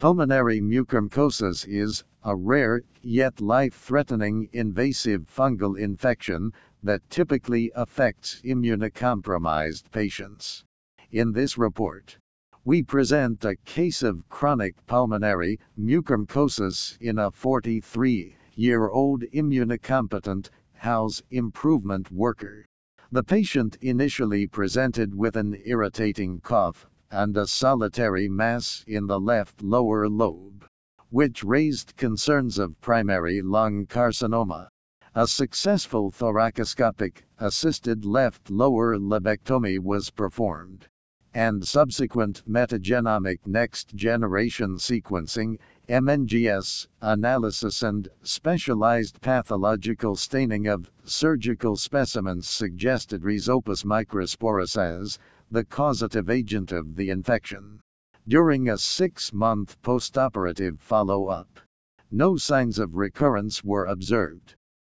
Pulmonary mucormycosis is a rare, yet life-threatening invasive fungal infection that typically affects immunocompromised patients. In this report, we present a case of chronic pulmonary mucormycosis in a 43-year-old immunocompetent house improvement worker. The patient initially presented with an irritating cough and a solitary mass in the left lower lobe, which raised concerns of primary lung carcinoma. A successful thoracoscopic assisted left lower lobectomy was performed, and subsequent metagenomic next-generation sequencing (MNGS) analysis and specialized pathological staining of surgical specimens suggested Rhizopus microsporus as the causative agent of the infection. During a 6-month postoperative follow-up, no signs of recurrence were observed.